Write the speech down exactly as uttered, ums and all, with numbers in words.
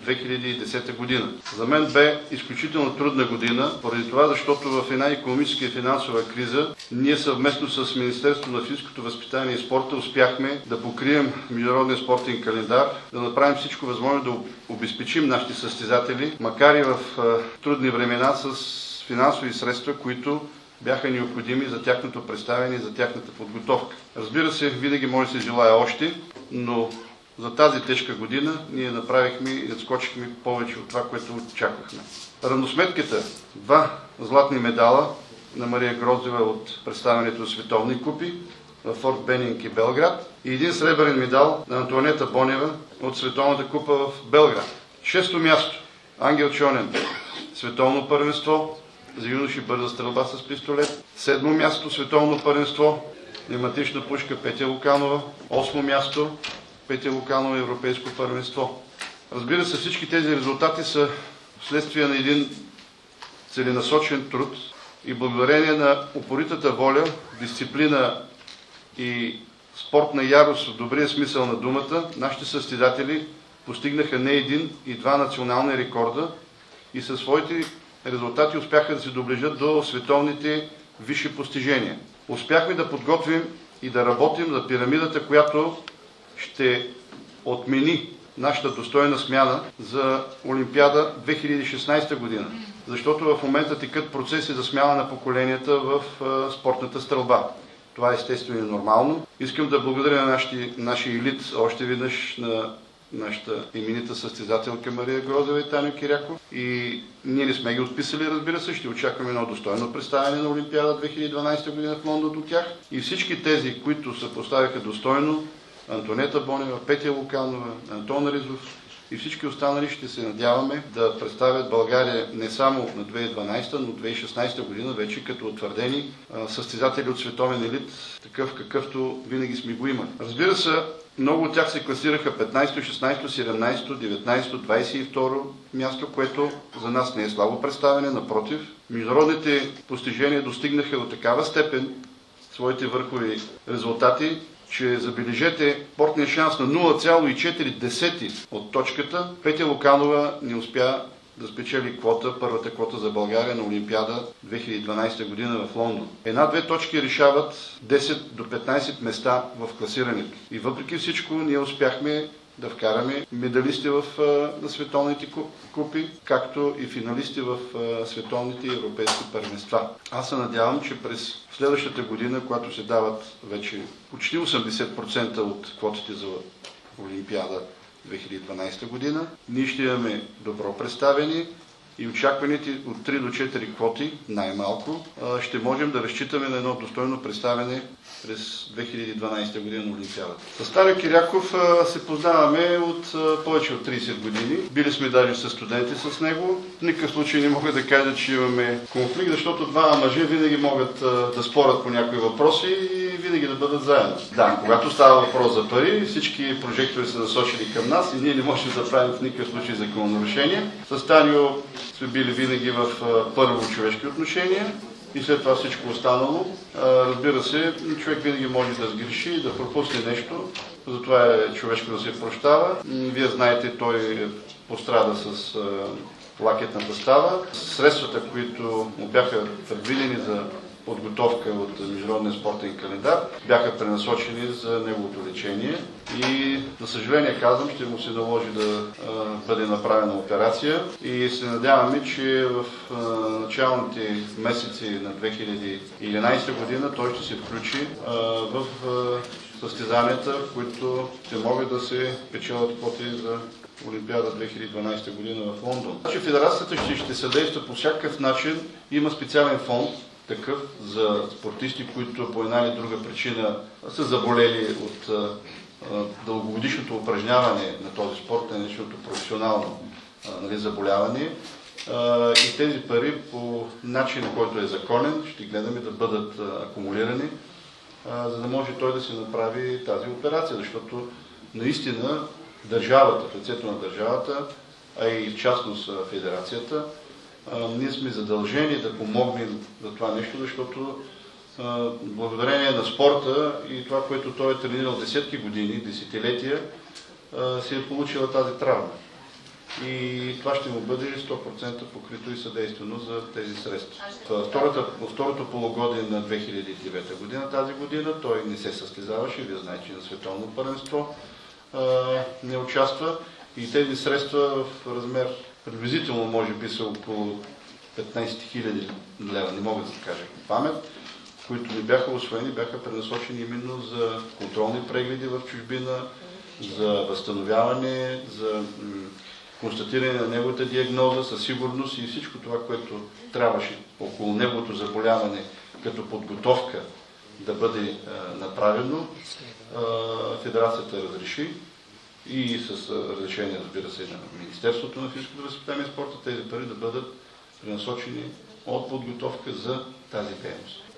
две хиляди и десета година. За мен бе изключително трудна година, поради това, защото в една икономическа и финансова криза ние съвместно с Министерството на физическото възпитание и спорта успяхме да покрием международния спортен календар, да направим всичко възможно да обезпечим нашите състезатели, макар и в трудни времена, с финансови средства, които бяха необходими за тяхното представяне и за тяхната подготовка. Разбира се, винаги може да се желая още, но за тази тежка година ние направихме и надскочихме повече от това, което очаквахме. Равносметката: два златни медала на Мария Гроздева от представянето на световни купи в Форт Бенинг и Белград и един сребърен медал на Антоанета Бонева от Световната купа в Белград. Шесто място: Ангел Чонен, световно първенство за юноши бърза стрелба с пистолет. Седмо място: световно първенство пневматична пушка Петя Луканова. Осмо място: Петя Луканова, европейско първенство. Разбира се, всички тези резултати са вследствие на един целенасочен труд и благодарение на упоритата воля, дисциплина и спортна ярост в добрия смисъл на думата, нашите състезатели постигнаха не един и два национални рекорда и със своите резултати успяха да се доближат до световните висши постижения. Успяхме да подготвим и да работим за пирамидата, която ще отмени нашата достойна смяна за Олимпиада две хиляди и шестнадесета година. Защото в момента текат процеси за смяна на поколенията в спортната стрелба. Това е естествено и нормално. Искам да благодаря на нашия елит още веднъж, на нашата именита състезателка Мария Гроздева и Таню Киряков. И ние не сме ги отписали, разбира се, ще очакваме едно достойно представяне на Олимпиада две хиляди и дванадесета година в Лондон от тях. И всички тези, които се поставиха достойно, Антонета Бонева, Петя Луканова, Антон Ризов и всички останали, ще се надяваме да представят България не само на две хиляди и дванадесета, но две хиляди и шестнадесета година вече като утвърдени състезатели от световен елит, такъв какъвто винаги сме го имали. Разбира се, много от тях се класираха петнадесето, шестнадесето, седемнадесето, деветнадесето, двадесет и второ място, което за нас не е слабо представяне, напротив. Международните постижения достигнаха до такава степен своите върхови резултати, че забележете спортния шанс на нула цяло и четири десети от точката. Петя Луканова не успя да спечели квота, първата квота за България на Олимпиада две хиляди и дванадесета година в Лондон. Една-две точки решават десет до петнадесет места в класирането. И въпреки всичко ние успяхме да вкараме медалисти в на световните купи, както и финалисти в световните и европейски първенства. Аз се надявам, че през следващата година, когато се дават вече почти осемдесет процента от квотите за Олимпиада две хиляди и дванадесета година, ние ще имаме добро представяне и очакваните от три до четири квоти, най-малко, ще можем да разчитаме на едно достойно представяне през две хиляди и дванадесета година на Олимпиадата. С Таню Киряков се познаваме от повече от тридесет години. Били сме даже със студенти с него. В никакъв случай не мога да кажа, че имаме конфликт, защото два мъже винаги могат да спорят по някои въпроси и винаги да бъдат заедно. Да, когато става въпрос за пари, всички прожектори са насочени към нас и ние не можем да правим в никакъв случай закононарушение. С Таню сме били винаги в първо човешки отношения и след това всичко останало. Разбира се, човек винаги може да сгреши и да пропусне нещо, затова е човешко да се прощава. Вие знаете, той пострада с лакетната става. Средствата, които му бяха предвидени за подготовка от Международния спортен календар, бяха пренасочени за неговото лечение и, за съжаление казвам, ще му се наложи да а, бъде направена операция и се надяваме, че в а, началните месеци на две хиляди и единадесета година той ще се включи а, в а, състезанията, в които ще могат да се печелят квоти за Олимпиада две хиляди и дванадесета година в Лондон. Федерацията ще, ще съдейства по всякакъв начин. Има специален фонд такъв за спортисти, които по една или друга причина са заболели от а, а, дългогодишното упражняване на този спорт, нареченото професионално а, нали, заболяване. А, и тези пари по начин, който е законен, ще гледаме да бъдат а, акумулирани, а, за да може той да се направи тази операция, защото наистина държавата, в лицето на държавата, а и в частност федерацията, ние сме задължени да помогнем за това нещо, защото а, благодарение на спорта и това, което той е тренирал десетки години, десетилетия, а, си е получила тази травма. и това ще му бъде сто процента покрито и съдействено за тези средства. Втората, второто полугодие на две хиляди и девета година, тази година, той не се състезаваше, вие знаете, че на световно първенство а, не участва и тези средства в размер приблизително може би са около петнайсет хиляди лева, не мога да се кажа по памет, които не бяха усвоени, бяха пренасочени именно за контролни прегледи в чужбина, за възстановяване, за констатиране на неговата диагноза със сигурност и всичко това, което трябваше около неговото заболяване като подготовка да бъде а, направено, а, Федерацията разреши и с разрешение, разбира се, на Министерството на физическото възпитание и спорта, тези пари да бъдат пренасочени от подготовка за тази дейност.